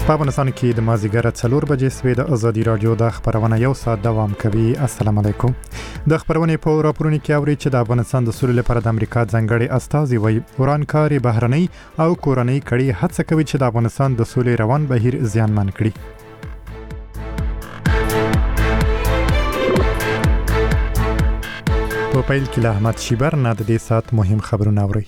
په افغانستان کې د مازیګر 4 بجې سوي د ازادي رادیو د خبرونه یو ساعت دوام کوي. السلام علیکم. د خبرونې په راپورونو کې اوري چې د افغانستان د سولې لپاره د امریکا ځانګړي استازي وایي ورانکاري بهرنۍ او کورنۍ کړي هڅه کوي چې د افغانستان د سولې روان بهیر زیانمن کړي. په پیل کې له احمد شیبر نه د دې سات مهم خبرونه اوري.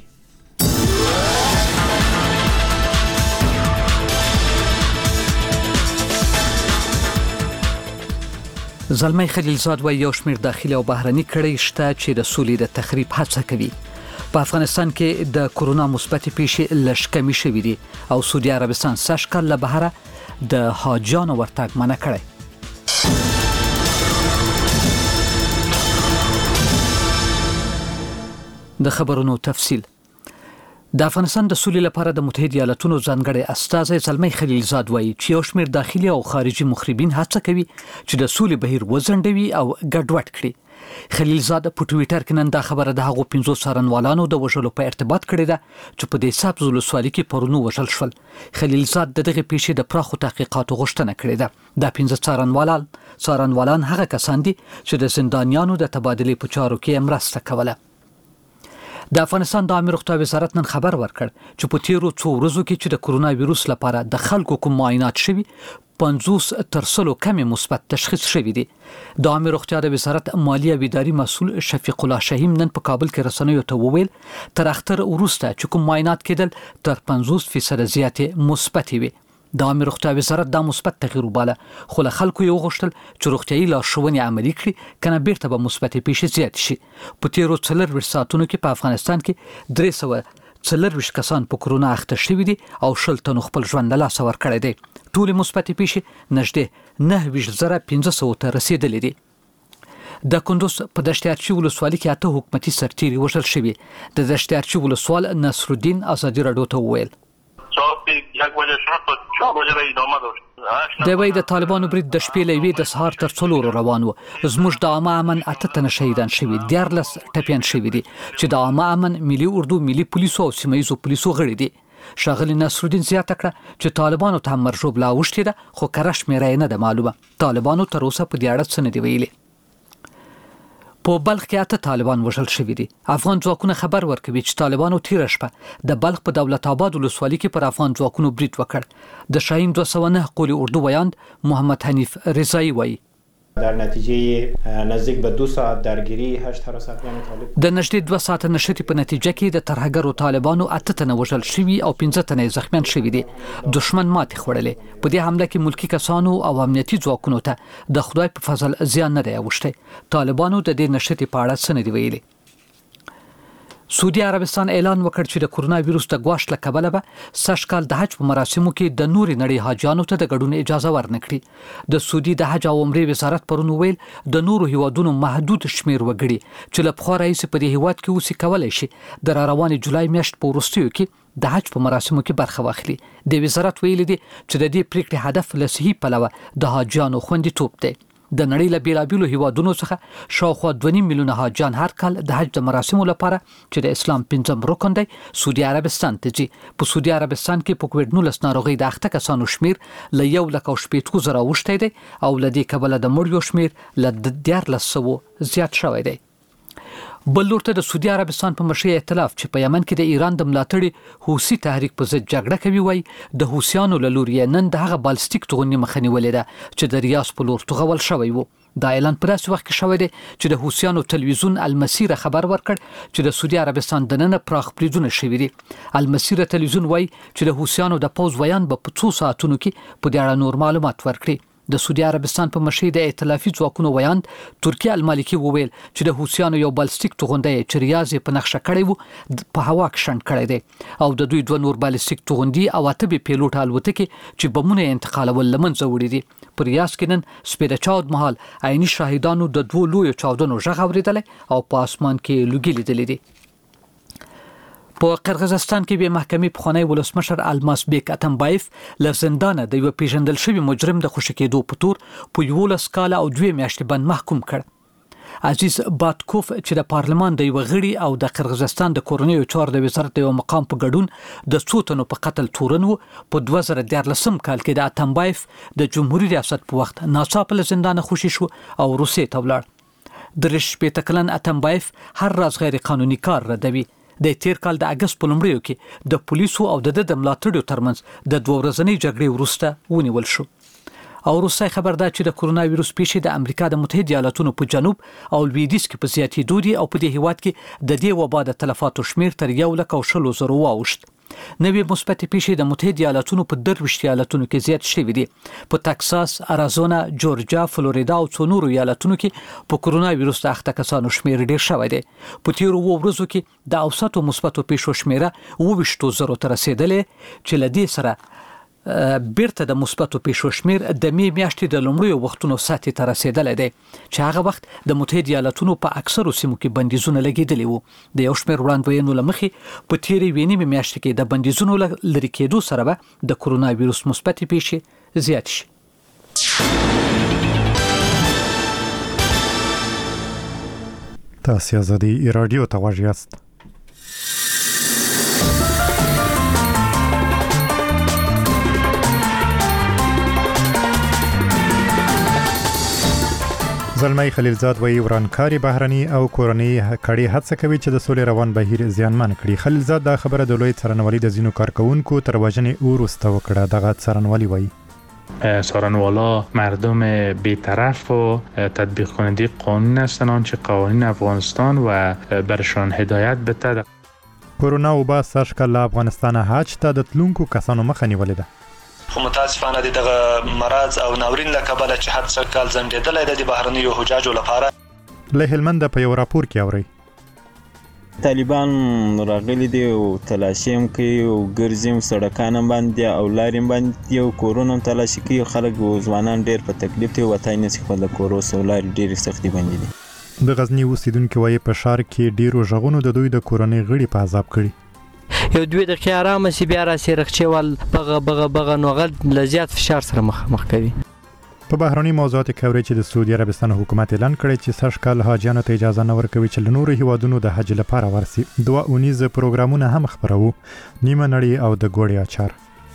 زلمی خلیلزاد وایي یو شمېر داخلي او بهرني کړي شته چې د سولې د تخریب هڅه کوي. په افغانستان کې د کورونا مثبتې پیښې لږ کمې شوې دي او سعودي عربستان سږ کال له بهره د حاجیانو ورتګ منع کړی. د خبرونو تفصیل. د افغانستان د سولې لپاره د متحده ایالاتونو ځانګړي استازی زلمی خلیلزاد وایي چې یو شمېر داخلي او خارجي مخربین هڅه کوي چې د سولې بهیر وځنډوي او ګډوډ کړي. خلیلزاد په ټویټر کې نن دا خبره د هغو 15 څارنوالانو د وژلو په ارتباط کړې ده چې په دې سبز ولسوالۍ کې پرونو وژل شول. خلیلزاد دغه پیښې د پراخو تحقیقاتو غوښتنه کړې ده. دا 15 څارنوالان هغه کسان دي چې د زندانیانو د تبادلې په چارو کې مرسته کوله. د افغانستان د عامه روغتیا وزارت نن خبر ورکړ چې په تیرو 2 ورځو کې چې د کورونا وایروس لپاره د خلکو کوم معاینات شوي 50 تر 100 کم مثبت تشخیص شوي دي. د عامه روغتیا د وزارت مالی او اداري مسؤل شفیق الله شهیم نن په کابل کې رسنیو ته وویل تر اختر وروسته چې کوم معاینات کېدل تر 50% زیاتې مثبت وي. د عامه روغتیا وزارت دا مثبت تغییر وباله خو له خلکو یو غوښتل چې روغتیايي لارښوونې عملي کړي کنه بیرته به مثبتې پیښې زیات شي. په تیرو 4 ساعتونو کې په افغانستان کې 340 کسان په کورونا اخته شوي دي او 10 تنو خپل ژوند له لاسه ورکړی دی. ټول مثبتې پیښې نږدې 9500 ته رسیدلې دي. د کندوز په دشتیارچی ولسوالۍ کې 8 حکومتي سرتیري وژل شوي. د دشتیارچی ولسوال نصرالدین ازادي رادیو ته وویل د وای د طالبانو برید د شپې له وی د سهار تر 4 روان و. زموږ د عامه امن 8 تنه شهیدان شوي 14 ټپيان شوي دي چې د عامه امن ملي اردو ملي پولیسو او سیمایي پولیسو غړي دي. شاغلی نصرالدین زیاته کړه چې طالبانو ته مرجوب لا وشتي ده خو کرش مې نه ده معلومه. طالبانو تر اوسه په دې اړه څه نه دی ویلي. په بلخ کې 8 طالبان وژل شوي دي. افغان ځواکونه خبر ورکوي چې طالبانو تیر شپه د بلخ په دولت آباد ولسوالۍ کې پر افغان ځواکونو برید وکړ. د شاهین 209 قولی اردو ویاند محمد حنیف رضایی وایي در نتیجه نزدیک به 2 ساعت درگیری 8 حراساتیان طالب د نږدې 2 ساعت نشتی په نتیجه کې د ترهګرو طالبانو 8 تنه وژل شوي او 15 تنه زخمیان شوي دي. دشمن ماتې خوړلې. په دې حمله کې ملکی کسانو او امنیتي ځواکونو ته د خدای په فضل زیان نه دی اوښتی. طالبانو د دې نشتی په اړه څه نه دی ویلي. سعودي عربستان اعلان وکړ چې د کورونا وایروس د ګواښ له کبله به سږ کال د حج په مراسمو کې د نوري نړۍ حاجیانو ته د ګډون اجازه ورنکړي. د سعودي د حج او عمرې وزارت پرون ویل د نورو هیوادونو محدود شمیر وګړي چې له پخوا راهیسې په دې هیواد کې اوسې کولای شي د روانې جولای میاشت په وروستیو کې د حج په مراسمو کې برخه واخلي. د وزارت ویلي دي چې د دې پریکړې هدف له صحي پلوه د حاجیانو خوندیتوب دی. د نړۍ له بیلابیلو هیوادونو څخه شاوخوا 2.5 میلیونه حاجیان هر کال د حج د مراسمو لپاره چې د اسلام 5م رکن دی سعودي عربستان ته ځي. په سعودي عربستان کې په کووډ-19 ناروغۍ د اخته کسانو شمیر له 1,80,000 اوښتی دی او له دې کبله د مړیو شمیر له 1400 زیات شوی دی. بل لورته د سعودي عربستان په مشرۍ ائتلاف چې په یمن کې د ایران د ملاتړي حوثي تحریک په ضد جګړه کوي وای د حوثیانو له لوري نن د هغه بالستیک توغونې مخه نیولې ده چې د ریاض په لور توغول شوی وو. دا اعلان په داسې وخت کې شوی دی چې د حوثیانو تلویزیون المسیره خبر ورکړ چې د سعودي عربستان دننه پراخ بریدونه شوي دي. المسیره تلویزیون وای چې د حوثیانو د پوز ویان په 2 ساعتونو کې په دې اړه نور معلومات ورکړي. د سعودي عربستان په مشرۍ د ائتلافي ځواکونو ویاند ترکیه المالکی وویل چې د حوثیانو یو بالستیک توغندی چې ریاض په نقشه کړی وو په هوا کې شنډ کړی دی او د دوی 2 نور بالستیک توغندي او 8 پیلوټ الوتکې چې بمونه انتقالول لمنځه وړي دي. په ریاض کې نن سپېره چاود مهال عیني شاهدانو د 2 لویو چاودنو غږ اوریدل او په اسمان کې لوګي لیدل دي. په قرغیزستان کې به محکمې پخوانی ولسمشر الماس بیک اتمبایف له زندانه د یو پیژندل شوی مجرم د خوشی کېدو په تور په 11 کال او 2 میاشتې باندې محکوم کړ. عزیز باتکوف چې د پارلمان د یو غړي او د قرغیزستان د کورنیو چارو د وزارت د یو مقام په ګډون د څو تنو په قتل تورن و په 2014 کال کې د اتمبایف د جمهوریت ریاست په وخت ناڅاپه له زندان خوشی شو او روسیې ته ولاړ. د 15 کلن اتمبایف هر راز غیر قانوني کار ردوي. د تیر کال د اگست په لومړیو کې د پولیسو او د ملاتړو ترمنځ د 2 ورځنۍ جګړې وروسته ونیول شو. او روسي خبر ده چې د کرونا وایروس پیښې د امریکا د متحده ایالاتونو په جنوب او لویدیځ کې په زیاتېدو دي او په دې هیواد کې د دې وبا د تلفاتو شمیر تر 1,000 واوښت. نوې مثبت پیښې د متحده ایالاتونو په 23 ایالتونو کې زیات شوې دي. په تکساس، اریزونا، جورجیا، فلوریدا او څو نورو ایالتونو کې په کرونا وایروس د اخته کسانو شمیر ډیر شوی دی. په تیرو ورځو کې د اوسطو مثبتو پیښو شمیره 22,000 ته رسیدلې چې لدې سره بیرته د مثبتو پیښو شمیر د می میاشتې د لومړیو وختونو سطح ته رسیدلی دی چې هغه وخت د متحده ایالاتونو په اکثرو سیمو کې بندیزونه لګیدلي وو. د یو شمیر وړاندوینو له مخې په تیرې وینې میاشتې کې د بندیزونو لرې کېدو سره به د کرونا وایروس مثبت پیښې زیات شي. تاسو آزادي رادیو ته غوږ یاست. زلمی خلیلزاد وایي ورانکاري بهرني او کورنۍ کړي هڅه کوي چې د سولې روان بهیر زیانمن کړي. خلیلزاد دا خبره د لوی څارنوالي د ځینو کارکونکو تر وژنې وروسته وکړه. دغه څارنوالي وایي څارنوالا مردم بی‌طرف و تطبیق کننده قانون هستند آنچه قوانین افغانستان و برشان هدایت بده. کرونا وبا سږکال له افغانستان حج ته د تلونکو کسانو مخه نیولې ده. خو متاسفانه دغه مرض او ناورین له کبله چې هر څه کال ځنډېدلی د بهرنیو حجاجو لپاره. له هلمند په یو راپور کې اورئ طالبان راغلي دي او تلاشي هم کوي او ګرځي سړکان باندې او لارې باندې او کورونه تلاشي کوي. خلک او ځوانان ډېر په تکلیف دي وتای نه سي خپل کورو سولار ډېر سختي باندې دي. د غزنی اوسیدونکو وایي په ښار کې ډیرو ژغونو د دوی د کورنۍ غړي په عذاب کړي. یو دوی د خیارامه سی بیا را سیرخچوال بغه نوغل لزیات فشار سره مخ کوي. په بهرني موضوعاتو کې اوري چې د سعودي عربستان حکومت اعلان کړی چې سږکال حاجیانو ته اجازه نه ورکوي چې له نورو هیوادونو د حج لپاره ورسي. 2 اونیزه پروګرامونه هم خبرو، نیمه نړۍ او د ګوړې اچار.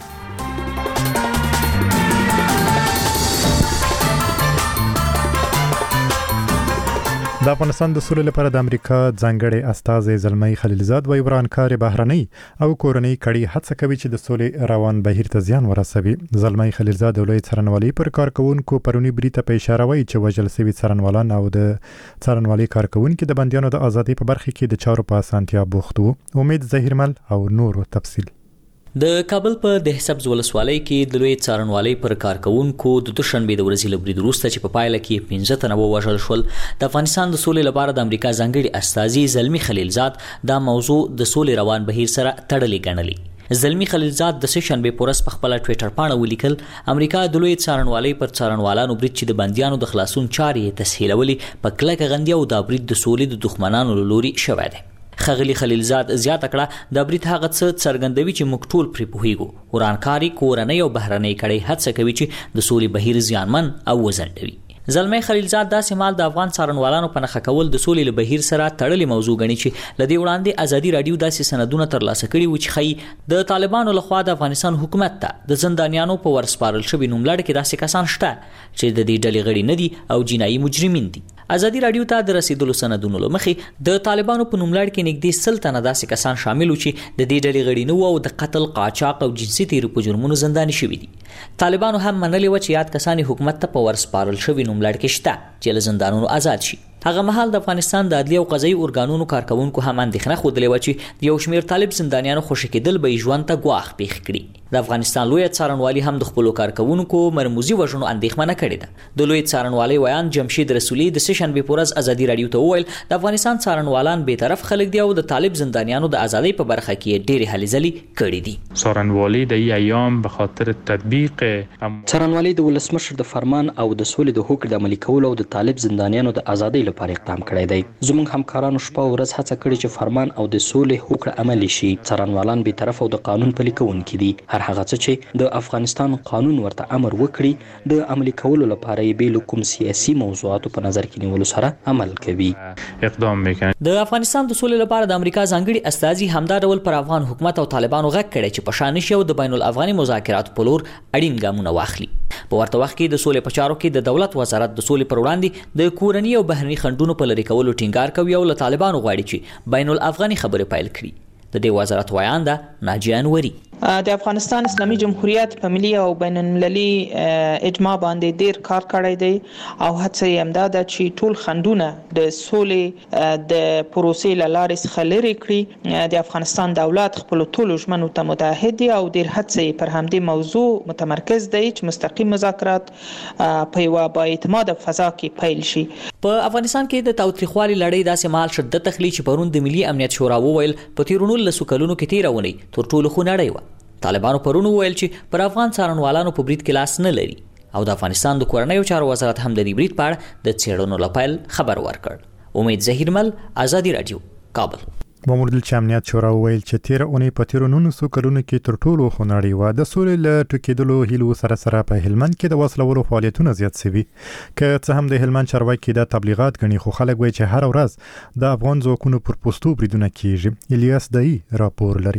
د افغانستان د سولې لپاره د امریکا ځانګړي استازی زلمی خلیلزاد وایي ورانکاري بهرنۍ او کورنۍ کړي هڅه کوي چې د سولې روان بهیر ته زیان ورسوي. زلمی خلیلزاد د لوی څارنوالۍ پر کارکونکو پرونی بریته په اشاره وایي چې وژل شوي څارنوالان او د څارنوالۍ کارکونکو د بندیانو د ازادۍ په برخه کې د چارو په اسانتیا بوخت وو. امید ظهیرمل او نورو تفصیل. د کابل په دهسبز ولسوالۍ کې د لوی څارنوالۍ پر کارکونکو د دوشنبه د ورځې لبري وروسته چې په پایله کې 15 تنه ووژل شول. د افغانستان د سولې لپاره د امریکا ځانګړي استازي زلمی خلیلزاد دا موضوع د سولې روان بهیر سره تړلې ګڼلې. زلمی خلیلزاد د سشنبه پورس په خپل ټوئیټر باندې ولیکل امریکا د لوی څارنوالۍ پر څارنوالانو برید چې د بندیانو د خلاصون چارې تسهیلولې په کلکه غندي او د برید د سولې د دښمنانو لوري شوی دی. خغلی خلیلزاد زیاته کړه د برید هغه څه څرګندوي چې موږ ټول پرې پوهیږو. ورانکاري کورنۍ او بهرنۍ کړي هڅه کوي چې د سولې بهیر زیانمن او وزندوي. زلمی خلیلزاد دا سمال د افغان څارنوالانو په نخښه کول د سولې له بهیر سره تړلې موضوع غني چې لدی وړاندې ازادي رادیو داسې سندونه ترلاسه کړي و چې خي د طالبانو لخوا د افغانستان حکومت ته د زندانیانو په ورسپارل شوی نوملړ کې داسې کسان شته چې د دې ډلې غړي نه دي او جنایي مجرمین دي. ازادي رادیو ته د رسیدلو سندونو لمخې د طالبانو په نوملړ کې نږدې 100 تنه داسې کسان شامل و چې د دې ډلې غړي نه وو او د قتل، قاچاق او جنسي تیرو په جرمونو زنداني شوي دي. طالبانو هم منلي و چې یاد کسان حکومت ته په ورسپارل شوی نوملړ کې شته چې له زندانونو آزاد شي. هغه مهال د افغانستان د عدلي او قضایي ارګانونو کارکونکو هم اندېښنه خوده لري چې د یو شمېر طالب زندانیانو خوشی کېدل به ژوند ته ګواښ پیښ کړي. د افغانستان لوی څارنوالي هم د خپل کارکونکو مرموزي وژنو اندېښمنه کړې ده. د لوی څارنوالي ویان جمشید رسولي د سشنبه پورز ازادي رادیو ته وویل د افغانستان څارنوالان به طرف خلک دی او د طالب زندانیانو د ازادۍ په برخه کې ډېری هلې ځلې کړې دي. څارنوالي د ایام به خاطر تطبیق څارنوالي د ولسمشر د فرمان او د سولې د حکم د عملي کولو او د طالب زندانیانو د ازادۍ لپاره اقدام کړی دی. زموږ همکارانو شپه او ورځ هڅه کړې چې فرمان او د سولې هوکړه عملي شي. څارنوالان بې طرف او د قانون پلي کوونکي دي. هر هغه څه چې د افغانستان قانون ورته امر وکړي د عملي کولو لپاره یې بې له کوم سیاسي موضوعاتو په نظر کې نیولو سره عمل کوي. اقدام میکنه. د افغانستان د سولې لپاره د امریکا ځانګړي استازي همدا ډول پر افغان حکومت او طالبانو غږ کړی چې په شان شي او د بین الافغاني مذاکراتو په لور اړین ګامونه واخلي. په ورته وخت کې د سولې په چارو کې د دولت وزارت د سولې پر وړاندې د کورني او بهرني خنډونو په لرې کولو ټینګار کوي او له طالبانو غواړي چې بین الافغاني خبرې پیل کړي. د دې وزارت وایانده ناجیه انوري د افغانستان اسلامي جمهوریت په ملي او بین المللي اجماع باندې ډیر کار کړی دی او هڅه یې همدا ده چې ټول خنډونه د سولې د پروسې له لارې څخه لرې کړي. د افغانستان دولت خپل ټولو ژمنو ته متعهد دی او ډیر هڅه یې پر همدې موضوع متمرکز دی چې مستقیم مذاکرات په یوه بااعتماده فضا کې پیل شي. په افغانستان کې د تاوتریخوالي لړۍ داسې مهال شدت اخلي چې پرون د ملي امنیت شورا وویل په تیرو 19 کلونو کې تیره ونی تر ټولو خو نړۍ وه. طالبانو پرون وویل چې پر افغان څارنوالانو په برید کې لاس نه لري او د افغانستان د کورنیو چارو وزارت هم د دې برید په اړه د څېړنو لپاره خبر ورکړ. امید ظهیرمل، آزادي رادیو، کابل. مامور د امنیت شورا ویل چې تیر اونۍ په تیرو 19 کلونو کې تر ټولو خو نړۍ وه. د سولې له ټوکېدلو هیلو سره په هلمند کې د وسلوالو فعالیتونه زیات شوي. که څه هم د هلمند چارواکي د تبلیغات غني خو خلک وایي چې هر ورځ د افغان ځواکونو پر پوستو بریدونه کیږي. الیاس دای راپور لري.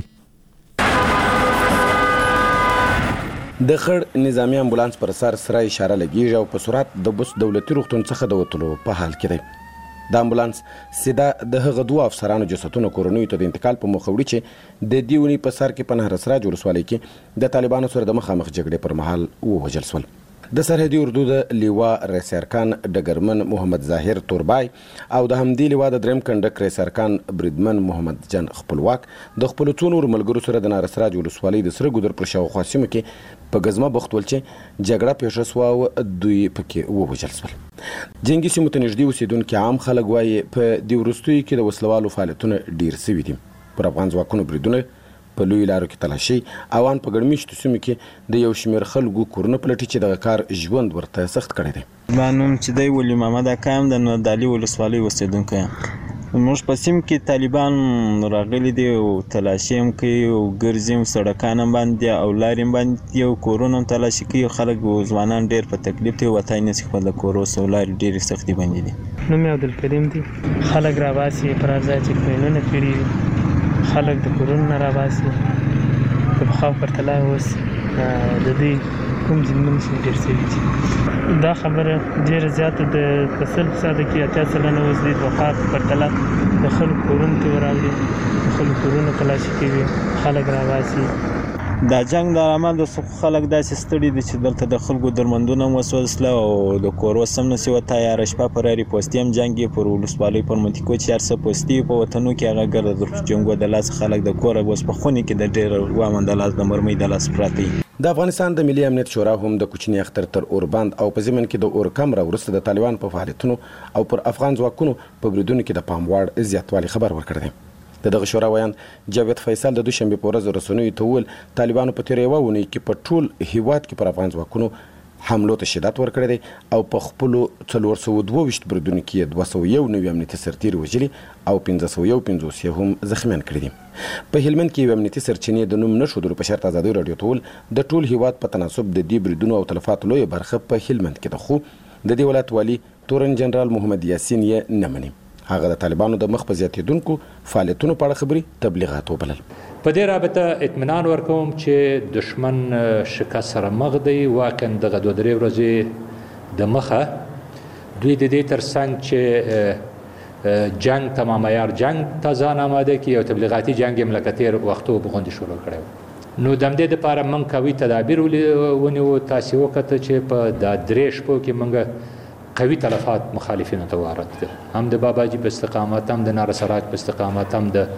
د خړ نظامی امبولانس پر سره اشاره لګیږي او په سرعت د بوس دولتي روغتون څخه د وټلو په حال کې دی. د امبولانس سیده د هغه دوه افسرانو جسدونه کورنیو ته د انتقال په موخه وړي چې د دیونی په سر کې په نهر سراج ولسوالۍ کې د طالبانو سره د مخامخ جګړې پر مهال ووژل شول. د سرحدي اردو د لیوا ریسرکان ډګرمن محمد ظاهر توربای او د همدې لیوا د دریم کنډک ریسرکان بریدمن محمد جان خپلواک د خپل څو نور ملګرو سره د نهر سراج ولسوالۍ د سره ګودر پر شاوخوا سیمو کې په غزمه بخت ول چې جګړه پیښه شوه او دوی پکې ووژل شول. جنگي سیمو ته نږدې اوسېدونکي عام خلک وایي په دې وروستیو کې د وسلوالو فعالیتونه ډیر شوي دي. پر افغان ځواکونو بریدونه په لوی لارو کې تلاشي او ان په ګرمشتو سیمو کې د یو شمېر خلکو کورونه پلټي چې دغه کار ژوند ورته سخت کړی دی. مانوم چې دی ولی محمد اکایم د نادالي ولسوالۍ اوسېدونکی یم. موږ په سیم کې طالبان راغلي دي او تلاشي هم کوي او ګرځي هم سړکان هم باندې او لارې هم باندې او کورونه هم تلاشي کوي. خلک ځوانان ډېر په تکلیف دي، وتای نشي خپل د کور اوس او لارې ډېرې سختې باندې دي. نوم یې عبدالکریم دی. خلک راباسي پر ځای چې کوینونه کړي خلک د کورونو راباسي د پخوا پرتله اوس د دې کوم ځینونه چې ډېر شوي دي. دا خبره ډېره زیاته د په 100% کې 80 سلنه اوس د پخوا په پرتله د خلکو کورونو ته وراوړي، د خلکو کورونه تلاشي کوي، خلک راباسي. دا جنگ د عمل د خلک داسې ستړي دي چې دلته د خلکو درمندونه هم وسوځله او د کور اوس هم نشي وتی. هره شپه پر هرې پوستې هم جنګ یې پر ولسوالۍ پر منطقو چې هر څه پوستې په وطنو کې هغه ګرد د جنګو د لاس خلک د کوره اوس په خونې کې د ډېر وامن د لاس د مرمۍ د لاس پراته دي. د افغانستان د ملي امنیت شورا هم د کوچني اختر تر اوربند او په ضمن کې د اورکم را وروسته د طالبان په فعالیتونو او پر افغان ځواکونو په بریدونو کې د پام وړ زیاتوالی خبر ورکړی دی. دغه شورا ویان جاوید فیصل د دوشنبه په ورځ رسنیو ته وویل طالبانو په تیره یوه اونۍ کې په ټول هیواد کې پر افغان ځواکونو حملو ته شدت ورکړی دی او په خپلو 422 بریدونو کې 201 امنیتي سرتیري وژلي او 551 هم زخمیان کړي دي. په هلمند کې یو امنیتي سرچینې د نوم نه ښودلو په شرط ازادي راډیو ته وویل د ټول هیواد په تناسب د دې بریدونو او تلفاتو لویه برخه په هلمند کې ده، خو د دې ولایت والي تورن جنرال محمد یاسین یې نه مني. هغه د طالبانو د مخ په زیاتېدونکو فعالیتونو په اړه خبري تبلیغات وبلل. په دې رابطه اطمینان ورکوم چې دشمن شکست سره مخ دی. واقعا دغه 2-3 ورځې د مخه دوی د دې ترڅنګ چې جنگ تمام عیار جنگ ته ځان آماده کړي او تبلیغاتي جنگ یې لکه تېر وختو په غوندې شروع کړی و. نو د همدې دپاره موږ قوي تدابیر ونیوو. تاسې وکته چې په دا 3 شپو کې موږ قوي تلفات مخالفینو ته وارد کړ، هم د باباجي په استقامت، هم د نهر سراج په استقامت، هم د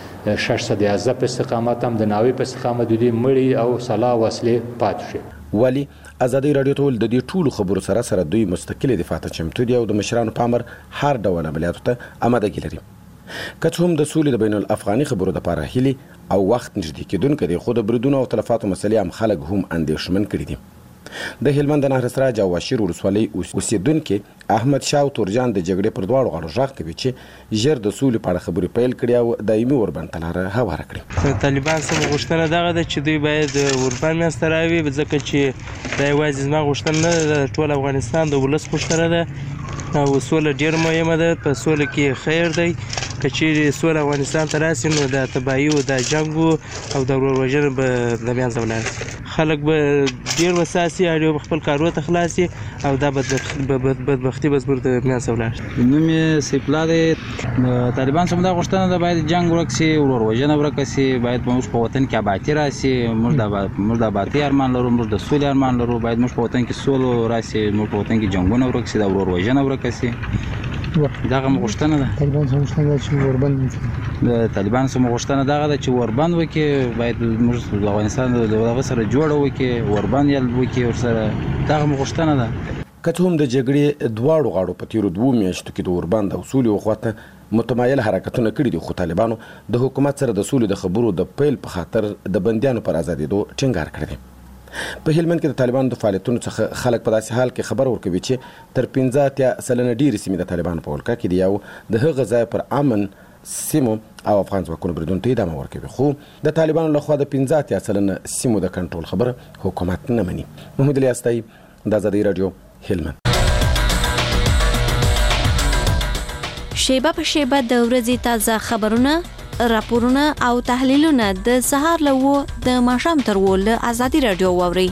611 په استقامت، هم د ناوې په استقامت د دې مړي او سلاح وسلې پاتې شوې. والي ازادي راډیو ته د دې ټولو خبرو سره دوی مستقل دفاع ته چمتو دي او د مشرانو په امر هر ډول عملیاتو ته آمادګي لري. که څه هم د سولې د بین الافغاني خبرو دپاره هیلې او وخت نږدې کېدونکی دی، خو د بریدونو او تلفاتو مسلې هم خلک هم اندېښمن کړي دي. د هلمند نهر سراج او واشیر ولسوالۍ اوسیدونکي احمد شاه تورجان د جګړې پر دواړو غاړو غږ کوي چې ژر د سولې په اړه خبرې پیل کړي او دایمي اوربند ته لاره هواره کړي. طالبان سره غوښتنه دغه ده چې دوی باید اوربند منځته راوړي، ځکه چې دا یوازې زما غوښتنه نه ده، ټول افغانستان د ولس غوښتنه ده او سوله ډېر مهمه ده. په سوله کې خیر دی. که چیرې سوله افغانستان ته راسي نو د تباهي او د جنګ او د ورور وژنې به له منځه ولاړ، خلک به ډېر وساسي او خپل کارونو ته خلاص شي او دا بدبختي به زموږ د منځه ولاړ. نوم یې سیف الله دی. طالبان څخه دا غوښتنه ده باید جنګ ورک شي، ورور وژنه ورک شي، باید موږ په وطن کې آبادي راشي. موږ د آبادۍ ارمان لرو، موږ د سولې ارمان لرو. باید موږ په وطن کې سوله راشي، موږ په وطن کې جنګونه ورک شي، د ورور وژنه ورک شي. دغه غوښتنه ده. طالبان څخه غوښتنه ده چې وربند وکړي. د طالبان څخه غوښتنه دغه ده چې وربند وکړي. باید موږ د افغانستان د دغه سره جوړ وکړي، وربند یې وکړي ورسره. دغه غوښتنه ده. که څه هم د جګړې دواړو غاړو په تیرو 2 میاشتو کې د اوربند او سولې وخواته متمایل حرکتونه کړي دي، خو طالبانو د حکومت سره د سولې د خبرو د پیل په خاطر د بندیانو پر ازادېدو ټینګار کړی دی. په هلمند کې د طالبانو د فعالیتونو څخه خلک په داسې حال کې خبر ورکوي چې تر 15% ډېرې سیمې د طالبانو په ولکه کې دي او د هغه ځای پر امن سیمو او افغان ځواکونو بریدونو ته ادامه ورکوي، خو د طالبانو لخوا د 15% سیمو د کنټرول خبره حکومت نه مني. محمود الیاستای، د آزادۍ راډیو، هلمند. شیبه په شیبه د ورځې تازه خبرونه، راپورونه او تحلیلونه د سهار له 9 د ماښام تر 10 له آزادۍ راډیو واورئ.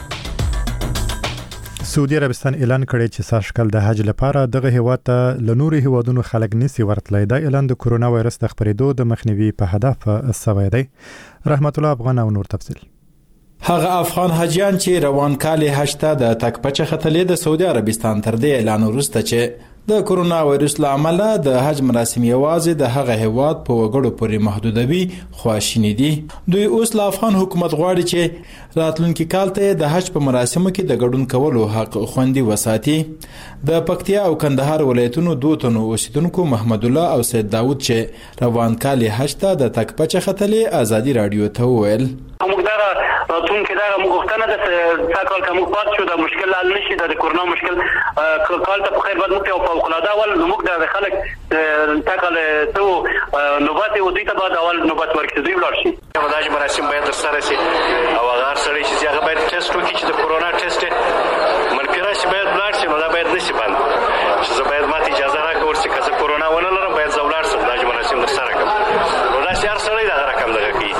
سعودي عربستان اعلان کړی چې ساشکل د حج لپاره دغه هیواد ته له نورو هیوادونو خلک نسی ورتلای. دا اعلان د کورونا وایرس د خپرېدو د مخنیوي په هدف سوی دی. رحمت الله افغان او نور تفصیل. هغه افغان حاجیان چې روان کال حج ته د تک پچه ختلې د سعودي عربستان تر دې اعلان وروسته چې د کورونا وایرس له امله د حج مراسم یوازې د هغه هیواد په وګړو پورې محدودوي خواشینی دي. دوی اوس له افغان حکومت غواړي چې راتلونکي کال ته د حج په مراسمو کې د ګډون کولو حق خوندي وساتي. د پکتیا او کندهار ولایتونو 2 تنو اوسیدونکو محمد الله او سید داوود چې روان کال حج ته د تک پچه ختلې آزادي راډیو ته وویل موږ دا راتلونکي دا موږ غوښتنه ده چې تا کال کوم پات شو د مشکل حل نشي د کورونا مشکل کال ته په خیر بعد موږ په فوق العاده اول موږ د خلک تا کال ته نوبت او دوی ته بعد اول نوبت ورکړي دوی ولاړ شي. دا مراسم باید تر سره شي او هغه سره چې هغه باید ټیسټ وکړي چې د کورونا ټیسټ منفي راشي باید ولاړ شي. نو دا باید نشي بند چې زه باید ماته اجازه راکړم چې که زه کورونا ونه لرم باید زه ولاړ شم دا مراسم تر سره کړم. نو دا هر سره دا رقم دغه کوي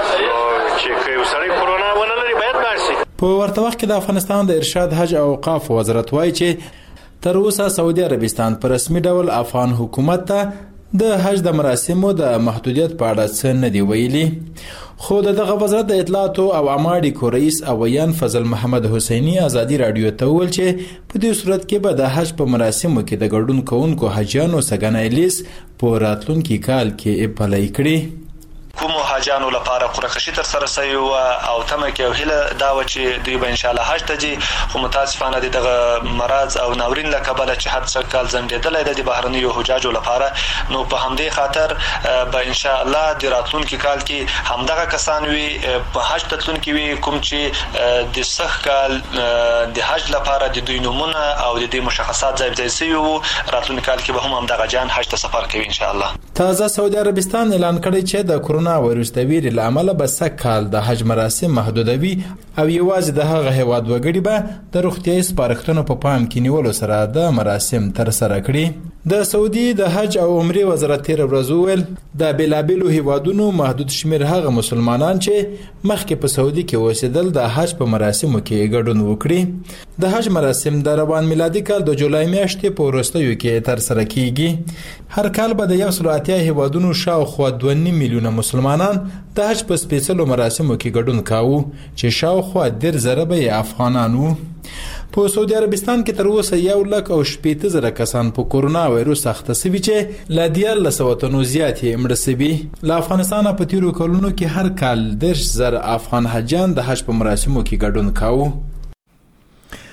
چې یو سړی کورونا ونه لري باید ولاړ شي. په ورته وخت کې د افغانستان د ارشاد حج او اوقاف وزارت وایي چې تر اوسه سعودي عربستان په رسمي ډول افغان حکومت ته د حج د مراسمو د محدودیت په اړه څه نه دی ویلي. خو دغه وزارت د اطلاعات او عامه اړیکو رئیس اویان فضل محمد حسینی آزادي راډیو ته وویل چې په دې صورت کې به د حج په مراسمو کې د ګډون کوونکو حاجیانو سګنای لیست په راتلونکي کال کې پلی کړي. کومو حاجانو لپاره قرعه کشي تر سره شوی او تمه کې او هله دا و چې دوی به ان شاء الله حج ته ځي، خو متاسفانه دغه مرض او ناورین له کبله چې حد څه کال ځنډېدلی د بهرنیو حجاجو لپاره، نو په همدې خاطر به ان شاء الله د راتلونکي کال کې همدغه کسان وي په حج ته تلونکي وي کوم چې د سخت کال د حج لپاره د دوی نومونه او د دې مشخصات ځای شوي وو. راتلونکي کال کې به هم همدغه جان حج ته سفر کوي ان شاء الله. تازه سعودي عربستان اعلان کړی چې د کورونا وایرس د ویرې له امله به سږ کال د حج مراسم محدودوي او یوازې د هغه هیواد وګړي به د روغتیايي سپارښتنو په پام کې نیولو سره د مراسم ترسره کړي. د سعودي د حج او عمرې وزارت تیر ورځ وویل د بیلابیلو هیوادونو محدود شمیر هغه مسلمانان چې مخکې په سعودي کې اوسېدل د حج په مراسمو کې ګډون وکړي. د حج مراسم د روان میلادي کال د جولای میاشتې په وروستیو کې ترسره کیږي. هر کال به د 180 هیوادونو شاوخوا 2.5 میلیونه مسلمانان د حج په سپیڅلو مراسمو کې ګډون کاوه چې شاوخوا 10,000 به افغانان وو. په سعودي عربستان کې تر اوسه 1,80,000 کسان په کورونا وایرس اخته شوي چې له 1,000 تنو زیات یې مړه شوي. له افغانستانه په تیرو کلونو کې هر کال 10,000 افغان حاجیان د حج په مراسمو کې ګډون کاوه.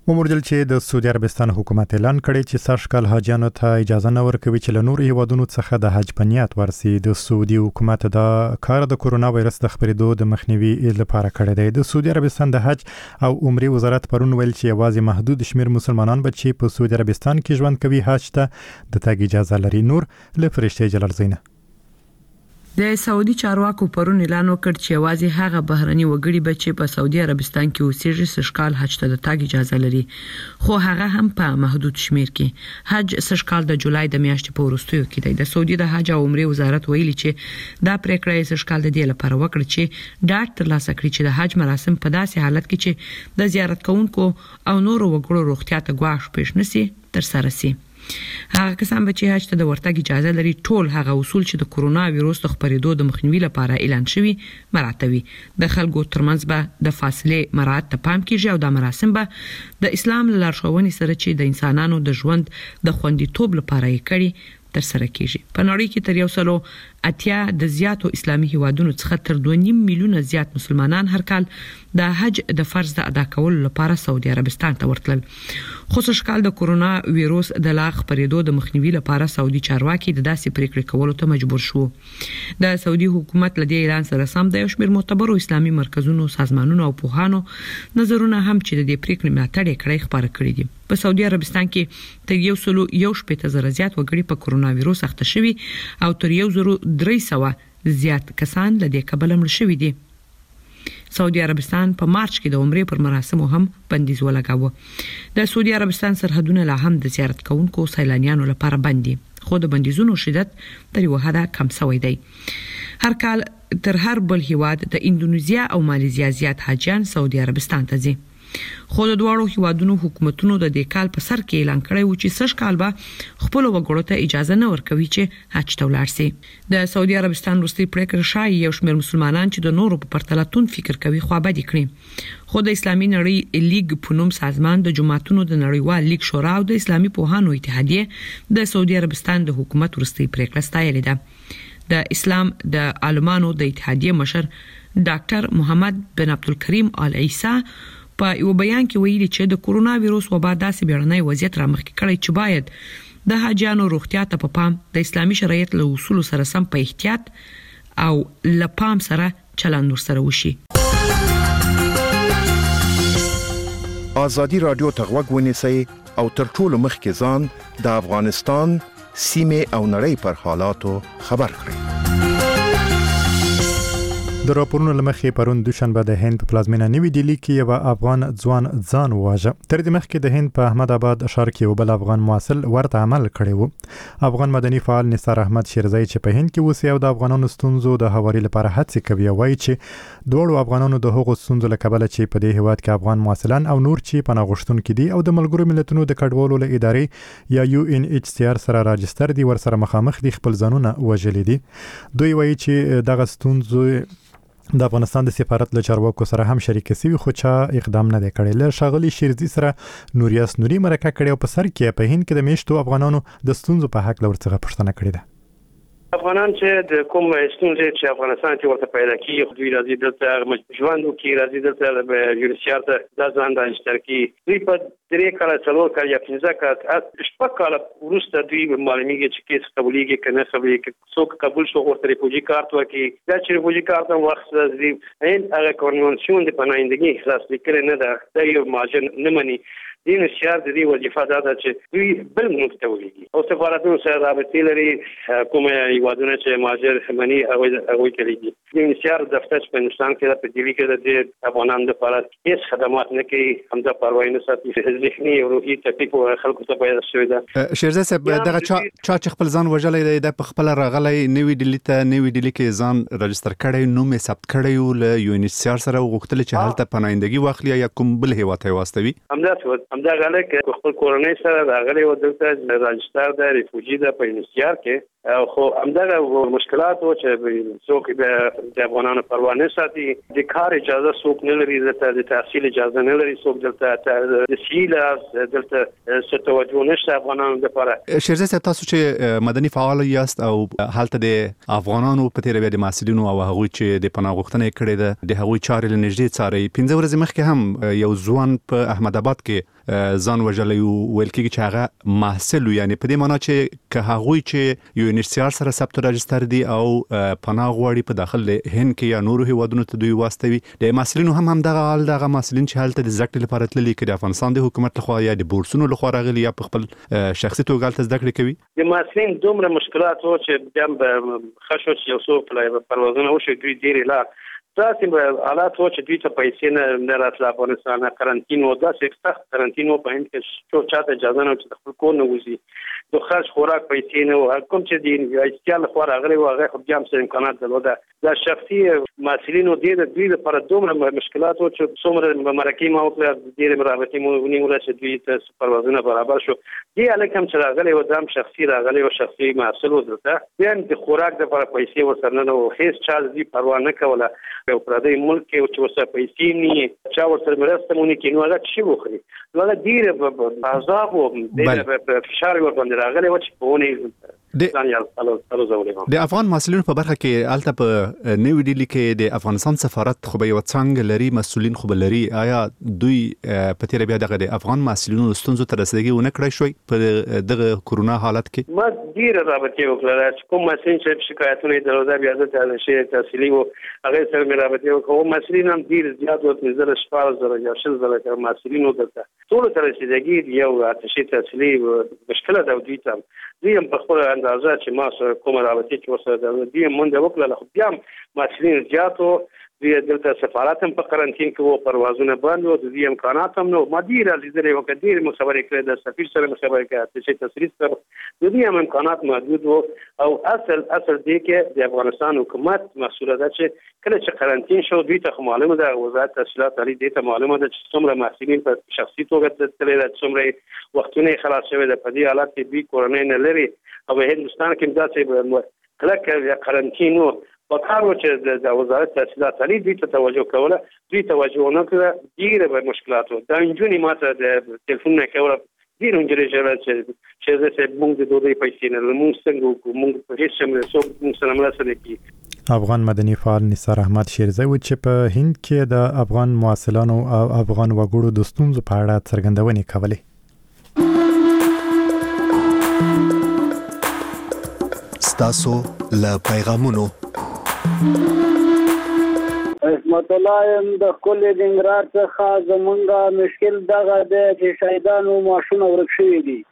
ومردل چې د سعودي عربستان حکومت اعلان کړی چې سږکال حاجیانو ته اجازه نه ورکوي چې له نورو هیوادونو څخه د حج په نیت ورسي. د سعودي حکومت دا کار د کورونا وایرس د خپرېدو د مخنیوي لپاره کړی دی. د سعودي عربستان د حج او عمرې وزارت پرون ویل چې یوازې محدود شمیر مسلمانان به چې په سعودي عربستان کې ژوند کوي حج ته د تګ اجازه لري. نور له فرشته جلال زینه. د سعودي چارواکو پرون اعلان وکړ چې یوازې هغه بهرني وګړي به چې په سعودي عربستان کې اوسېږي سږکال حج ته د تګ اجازه لري، خو هغه هم په محدود شمیر کې. حج سږکال د جولای د میاشتې په وروستیو کې دی. د سعودي د حج او عمرې وزارت ویلي چې دا پریکړه یې سږکال د دې لپاره وکړه چې ډاډ ترلاسه کړي چې د حج مراسم په داسې حالت کې چې د زیارت کوونکو او نورو وګړو روغتیا ته ګواښ پیښ نشي ترسره شي. هغه کسان چې حج ته د ورتګ اجازه لري ټول هغه اصول چې د کورونا وایرس د خپرېدو د مخنیوي لپاره اعلان شوی مراعاتوي. د خلکو ترمنځ به د فاصله مراعات ته پام کیږي او د مراسم به د اسلام لارښوونې سره چې د انسانانو د ژوند د خوندیتوب لپاره یې کړي تر سره کیږي. په نړۍ کې تر 180 د زیاتو اسلامي هیوادونو څخه تر 2.5 میلیونه زیات مسلمانان هر کال د حج د فرض د ادا کولو لپاره سعودي عربستان ته ورتلل. خو سږکال د کورونا وایرس د لا خپرېدو د مخنیوي لپاره سعودي چارواکي د داسې پریکړې کولو ته مجبور شو. د سعودي حکومت له دې اعلان سره سم د یو شمېر معتبرو اسلامي مرکزونو، سازمانونو او پوهانو نظرونه هم چې د دې پریکړې ملاتړ کړي خبره کړې دي. په سعودي عربستان کې تر 1.1 زیات وګړي په کورونا وایرس اخته شوي او تر 1300 زیات کسان له دې کبله مړ شوي دي. سعودي عربستان په مارچ کې د عمرې پر مراسمو هم بندیز ولګاوه. د سعودي عربستان سرحدونه لا هم د زیارت کوونکو سیلانیانو لپاره بند دي، خو د بندیزونو شدت تر یو حده کم شوی دی. هر کال تر هر بل هیواد د اندونیزیا او مالیزیا زیات حاجیان سعودي عربستان ته ځي. خو د دواړو هیوادونو حکومتونو د دې کال په سر کې اعلان کړی و چې سږکال به خپل وګړو ته اجازه نه ورکوي چې حج ته ولاړ شي. د سعودي عربستان وروستي پریکړه شایي یو شمېر مسلمانان چې د نورو په پرتله تون فکر کوي خوابدي کړي. خو د اسلامي نړۍ لیگ په نوم سازمان د جماعتونو د نړیوال لیگ شورا او د اسلامي پوهانو اتحادیه د سعودي عربستان د حکومت وروستي پریکړه ستایلې ده. د اسلام د عالمانو د اتحادیه مشر ډاکټر محمد بن عبدالکریم آل عیسی په یو بیان کې ویلي چې د کورونا وایرس وبا داسې بیړنی وضعیت رامخکې کړی چې باید د حاجیانو روغتیا ته په پام د اسلامي شریعت له اصولو سره سم په احتیاط او له پام سره چلند ورسره وشي. ازادي رادیو ته غوږ ونیسئ او تر ټولو مخکې ځان د افغانستان سیمې او نړۍ پر حالاتو خبر کړئ. د راپورونو لمخې پرون دوشنبه د هند په پلازمینه نوی ډیلی کې یو افغان ځوان ځان وواژه. تر دې مخکې د هند په احمد آباد ښار کې یو بل افغان مواصل ورته عمل کړی و. افغان مدني فعال نثار احمد شیرزی چې په هند کې اوسي او د افغانانو ستونزو د هواري لپاره هڅې کوي وایي چې دوړو افغانانو د هغو ستونزو له کبله چې په دې هیواد کې افغان مواصلان او نور چې پناه غوښتونکي دي او د ملګرو ملتونو د کډوالو له ادارې یا UNHCR سره راجستر دي ورسره مخامخ دي خپل ځانونه وژلي دي. دوی وایي چې دغه ستونزو د افغانستان د سفارت له چارواکو سره هم شریک شوی خو چا اقدام نه دی کړی. له ښاغلي شیرزي سره نوریاس نوري مرکه کړې او په سر کې په هند کې د میشتو افغانانو د ستونزو په حق لورڅخه پوښتنه کړې ده. افغانان چې د کوم ستونزې چې افغانستان کې ورته پیدا کیږي دوی راځي دلته ژوند وکړي، راځي دلته د یونیسیار ته د ځان د اشتراکي دوی په 3 کاله 4 کاله یا 15 کاله شپږ کاله وروسته دوی معلومیږي چې کیس قبولېږي که نه قبولېږي. څوک قبول شو ورته ریفوجي کارت ورکړي. دا چې ریفوجي کارت هم واخیستل دي هغه کنوانسیون د پناهندګۍ احساس لیکلی نه ده، دا یو مهاجر نه مني. د یونیسیار د دې وظیفه دا ده چې دوی بل ملک ته ولیږي او سفارتونو سره رابطې لري. کوم هیوادونه چې مهاجر مني هغوی ته لیږي. د یونیسیار دفتر چې په هندوستان کې په ډیلي کې د افغانانو لپاره هېڅ خدمات نه کوي، همدا پروا نه ساتي. ذهني او روحي تکلیف خلکو ته پیدا شوی ده. شیرزی صاحب دغه چا چې خپل ځان وژلی دی د خپل راغلی نوی ډیلي کې ځان رجستر کړی، نوم یې ثبت کړی او له یونیسیار سره وغوښتل چې هلته پناهندګي واخلي یا کوم بل هیواد ته واستوي. همدا غلک خپل کورنۍ سره راغلی و دلته راجستر د ریفوجي د په یونیسیار کې خو همدغه مشکلات و چې څوک د افغانانو پروا نه ساتي. د کار اجازه څوک نه لري، د تحصیل اجازه نه لري څوک، دلته د سیله دلته څه توجه نشته افغانانو لپاره. شیرزی صاحب تاسو چې مدني فعال یاست او هلته د افغانانو په تیر بیا د محصلینو او هغوی چې د پناه غوښتنې کړې ده د هغوی چارې له نږدې څاري. 15 ورځې مخکې هم یو ځوان په احمد آباد کې ځان وژلي ویل کېږي چې هغه محصل یعنی په دې معنی چې که هغوی چې یو انشتیار سره ثبت راجستر دي او پناه غواړي په داخل هند کې یا نورو هیوادونو ته دوی واستوي د محصلینو هم دغه حال دغه محصلین چې هلته د زده کړې لپاره تللي کې د افغانستان د حکومت لخوا یا د بورسونو لخوا راغلي یا په خپل شخصي توګه هلته زده کړې کوي. د محصلین دومره مشکلات و چې بیا به ښه شو چې یو څو پروازونه وشي دوی ډېرې لا داسې حالات و چې دوی ته پیسې نه راتله افغانستان قرنطین و داسې سخت قرنطین و په هند کې چاته اجازه نه چې د خپل کور نه وځي د خرج خوراک پیسې نه و کوم چې د اجتیال لخوا راغلی و هغه خو بیا هم څه امکانات درلوده دا شخصي محصلینو دوی لپاره دومره مشکلات و چې څومره مرکې ما وکړه ډېرې رابطې مو ونیوله چې دوی ته پروازونه برابر شو دې هلک هم چې راغلی و دا هم شخصي راغلی و شخصي محصل و دلته بیا هم د خوراک دپاره پیسې ورسره نه و هېڅ چا د دې پروا نه کوله یو پردی ملک کې چې ورسره پیسې نه چا ورسره مرسته مونږ کې نو هغه څه وخوري نو هغه ډېر عذاب و ډېر فشار ورباندې راغلی و چې په ونې د افغان محصلینو په برخه کې الته په نیو ډیلی کې د افغانستان سفارت خو به یو څنګه لري مسؤلین خو به لري آیا دوی په تیر بیا دغه د افغان محصلینو ستونزو ته رسیدګي ونه کړی شوی په دغه کورونا حالت کې ما ډیر رابطې وکړه چې کوم مسلین چې شکایتونه درلوده بیا د شي تحصیلي او هغه سره مې رابطې وکړه مسلین هم ډیر زیات وته نظر شپږ زره یا شل زره محصلینو دلته ټول تر رسیدګي یو تشي تحصیلي مشکله ده دوی ته دوی هم په خپل اندازه چې ما سره کومه رابطې چې ورسره ده دوی مونږ وکړه خو بیا محصلین زیاتو دوی دلته سفارت هم په قرنطین کې وو پروازونه بند وو د دې امکانات هم نو ما ډیر لیدلې وو کډیر مخابرې کړې د سفیر سره مخابرې کړې چې تسریع سره د دې هم امکانات موجود وو او اصل دې کې د افغانستان حکومت مسؤله ده چې کله چې قرنطین شو دوی ته معلومه ده وزارت تحصیلات عالی دې ته معلومه ده چې څومره محصلین په شخصي توګه تللی ده څومره وختونه خلاص شوی ده په دې حالت کې دوی کورنۍ نه لري او هندستان کې داسې کلک قرنطین وو وکړو چې د وزارت تحصیلات عالی دوی ته توجه کوله دوی توجه نه کړه ډیره به مشکلات و دا انجونی ماته د ټلیفون نه کوله ډیر انجری چې زه موږ د دوی پیسې نه موږ څنګه موږ په هیڅ موږ سره مرسته کوي. افغان مدني فعال نثار احمد شیرزی و چې په هند کې د افغان مواصلانو او افغان وګړو د ستونزو په اړه څرګندونې کولې. ستاسو له پیغامونو رحمت الله د کل دنګرار څخه زمونږه مشکل دغه دی چې شهیدانو ماشونه ورک شوي دي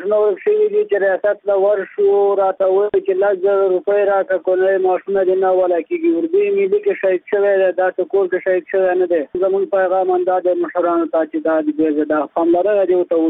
چې ریاست له ورشو راته وایي چې 1,00,000 روپۍ راکړه کنه ماشونه دې نه ولا کېږي اردوی ملي کې شهید شوی دی دا ټکول کې شهید شوی نه دی زمونږ پیغام همدا دی مشرانو ته چې دا د پاملرنه دې ورته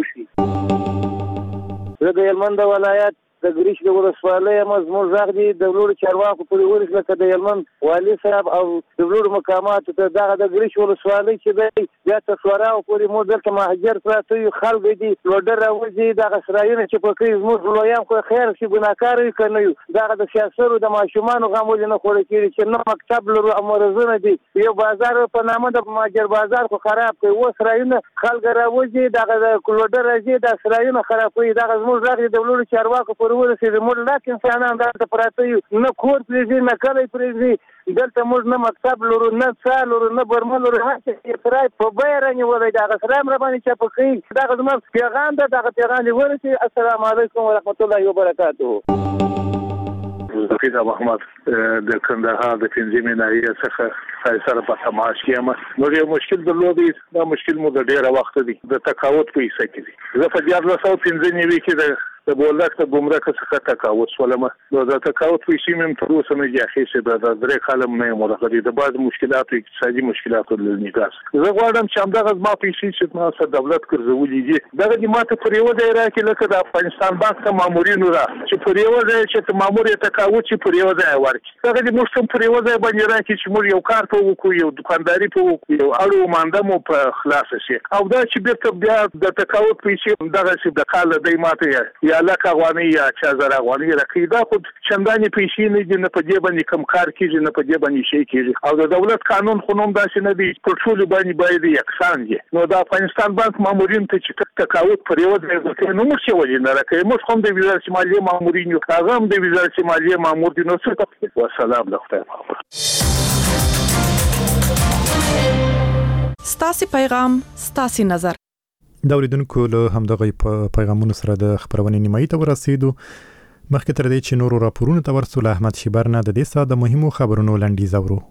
وشي. زه د هلمند ولایت د ګریش د ولسوالۍ یم زموږ غږ دی د لوړو چارواکو پورې ورسېده لکه د هلمند والي صاحب او د لوړو مقاماتو ته دغه د ګریش ولسوالۍ چې دی بیا تر سوراو پورې موږ دلته مهاجر پراته یو خلک دي لوډر راوځي دغه سرایونه چې په کوي زموږ لویان خو خیر شي ګناهکار وي که نه یو دغه د سیاسرو د ماشومانو غم ولې نه خوړل کېږي چې نه مکتب لرو او مرزونه دي یو بازار په نامه د مهاجر بازار خو خراب کوي اوس سرایونه خلک راوځي دغه د لوډر راځي د سرایونه خرابوي دغه زموږ غږ دی د لوړو چارواکو پورې ورسېږي موږ لاک انسانان دلته پراته یو نه کور پرېږدي نه کلی پرېږدي دلته موږ نه مکتب لرو نه څاه لرو نه برمه لرو هر څه سرای په بیه رانیولی دغه سرای هم راباندې چاپه کوي دغه زما پیغام ده دغه پیغام دې ورسېږي السلام علیکم ورحمت الله وبرکاته. حفیظ محمد د کندهار د پنځمې ناحیې څخه سره په تماس کې یم نو یو مشکل درلودی دا مشکل مو د ډېره وخت دی د تقاوت په حصه کې دی زه په 1495 کې د بولدک د ګمرک څخه تقاوت شولم نو د تقاوت په شي مم تر اوسه نه جاخې د درې کالم نه مرغلي د بعض مشکلات اقتصادي مشکلات لنیګاس زه غواړم چې همدغه ما پیسې چې تاسو دولت ګرځولې دي دغه د ماته پر یو ځای راکې لکه د افغانستان بانک ته مامورینو را چې پر یو ځای چې مامور یې تقاوت چې پر یو ځای ورکړي دغه د موږ پر یو ځای باندې راکې چې موږ یو کار په وکړو یو دکانداري په وکړو یو اړو مانده مو په خلاص شي او دا چې بیرته بیا د تقاوت پیسې دغه چې د کال د ماته یا لکه افغاني یا 4000 افغاني راکې دا خو چندانې پیسې نه دي نه په دې باندې کم کار کیږي نه په دې باندې شي کیږي او د دولت قانون خو نوم داسې نه دی په ټول باندې باید یکسان دي نو د افغانستان بانک مامورین ته چې تقاوت پر یو ځای ورکړي نو موږ څه ولې نه راکړي موږ هم د وزارت مالیې مامورین یو هغه هم د وزارت مالیې مامور دي نو څه والسلام له خدای په ستاسو پیغام ستاسو نظر د اوریدونکو له همدغه پیغامونو سره د خبرونې نیمایي ته ورسېدو. مخکې تر دې چې نورو راپورونو ته ورسو، له احمد شیبر نه د دې ساعت د مهمو خبرونو لنډیز اورو.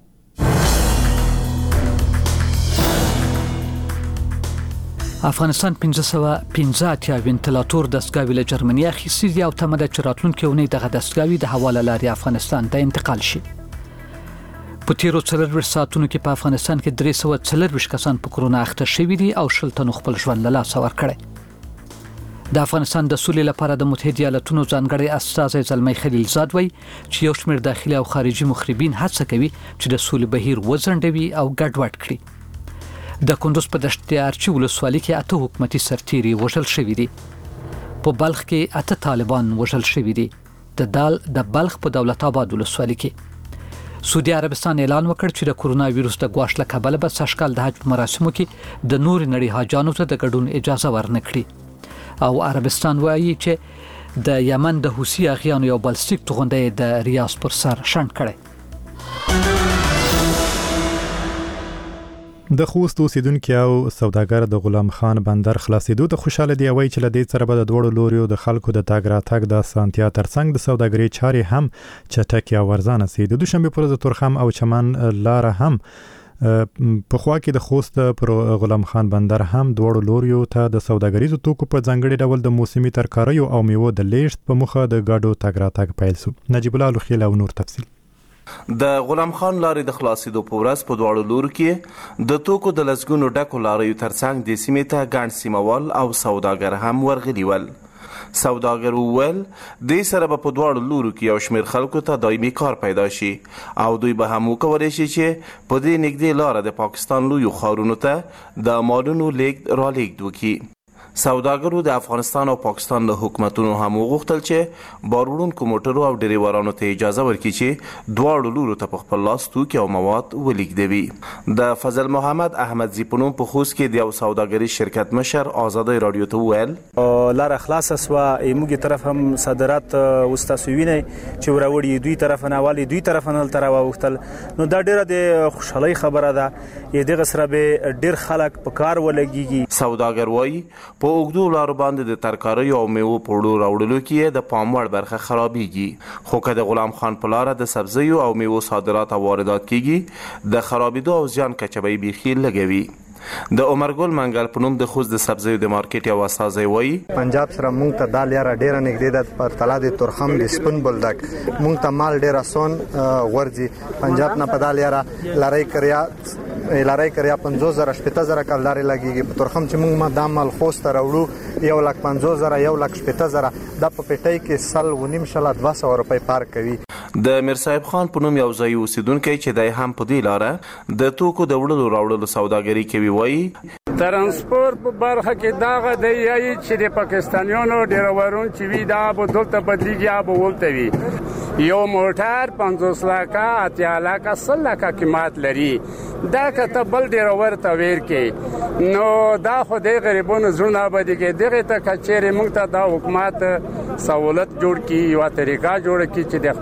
افغانستان 515 وینټیلاتور دستګاوې له جرمني اخیستې دي او تمه ده چې راتلونکي اونۍ دغه دستګاوې د هوا له لارې افغانستان ته انتقال شي. په تیرو 24 ساعتونو کې په افغانستان کې 340 کسان په کرونا اخته شوي دي او 60 تنو خپل ژوند له لاسه ورکړی. د افغانستان د سولې لپاره د متحده ایالاتونو ځانګړی استازی زلمی خلیلزاد وایي چې یو شمېر داخلي او خارجي مخربین هڅه کوي چې د سولې بهیر وځنډوي او ګډوډ کړي. د کندوز په دشت ارچي ولسوالۍ کې 8 حکومتي سرتیري وژل شوي دي. په بلخ کې 8 طالبان وژل شوي دي. د بلخ په دولت آباد ولسوالۍ کې سعودي عربستان اعلان وکړ چې د کورونا وایروس د ګواښ له کبله به سږکال د حج مراسمو کې د نور نړۍ حاجانو ته د ګډون اجازه ورنکړي. او عربستان وایي چې د یمن د حوثي اغیانو یو بالستیک توغنده د ریاض پر سر شنډ کړي. د خوست اوسیدونکو او سوداګر د غلام خان بندر خلاصېدو ته خوشاله دی. وایي چې له دې سره به د دوړو لوریو د خلکو د تاګ راتګ د اسانتیا ترڅنګ د سوداګرۍ چارې هم چټکې او ارزانه سي. د دوشنبه پر ورځ تورخم او چمن لار هم په خوا کې د خوست پر غلام خان بندر هم دوړو لوریو ته د سوداګریزو توکو په ځانګړي ډول د موسمي ترکاریو او میوو د لیږد په مخه د ګاډو تاګ راتګ پیل شو. نجیب الله لوخیل او نور تفصیل. د غلام خان لارې د خلاصېدو په ورځ په دواړو لورو کې د توکو د لسګونو ډکو لاریو ترڅنګ د سیمې ته ګڼ سیموال او سوداګر هم ورغلي ول. سوداګر وویل دې سره به په دواړو لورو کې یو شمېر خلکو ته دایمي کار پیدا شي او دوی به هم وکولی شي چې په دې نږدې لاره د پاکستان لویو ښارونو ته د مالونو لیږد رالېږد وکړي. سوداګرو د افغانستان او پاکستان له حکومتونو هم وغوښتل چې باروړونکو موټرو او ډریورانو ته اجازه ورکړي چې دواړو لورو ته په خپل لاس توکي او مواد ولیږدوي. د فضل محمد احمدزي په نوم په خوست کې د یو سوداګریز شرکت مشر ازادۍ رادیو ته وویل لاره خلاصه سوه، موږ طرف هم صادرات اوس تاسو وینئ چې وراوړي دوی طرف نه والي دوی طرف نه دلته راوغوښتل. نو دا ډیره د خوشحالۍ خبره ده. دغه سره به ډیر خلک په کار ولګیږي. سوداګر وایي په اوږدو لارو باندې د ترکاریو او میوو په وړو راوړلو کې د پام وړ برخه خرابېږي. خو که د غلام خان په لاره د سبزیو او میوو صادرات او واردات کېږي د خرابېدو او زیان کچه به یې بیخي لږوي. د عمرګل منګل په نوم د خوست د سبزیو د مارکیټ یو استازی وایي پنجاب سره مونږ ته دا لاره ډیره نږدې ده. پر تلا د تورخم د سپن بولدک مونږ ته مال ډیر آسان ورځي. پنجاب نه په دا لاره لارای کریا 50000 18000 کلداري لګيږي. په تورخم چې مونږ دا مال خوست راوړو 1,50,000 1,80,000 د په پټۍ کې سل ونیم شله 200 روپۍ پار کوي. د میرصاحب خان په نوم یو ځای اوسیدونکی چې دی هم په دې لاره د توکو د وړلو راوړلو سوداګري کوي وایي ترانسپورت په برخه کې دا غدی یی چې د پاکستانیانو ډیرورون چې وی دا به دلته بدلیږي یا به ولته وي. یو موټر 50 لکه 80 لکه 100 لکه قیمت لري. دا کته بل ډیرور ته ویر کې نو دا خو د غریبونو زړه باندې کې دغه ته کچېره موږ ته دا حکومت سہولت جوړ کی یو طریقہ جوړ کی چې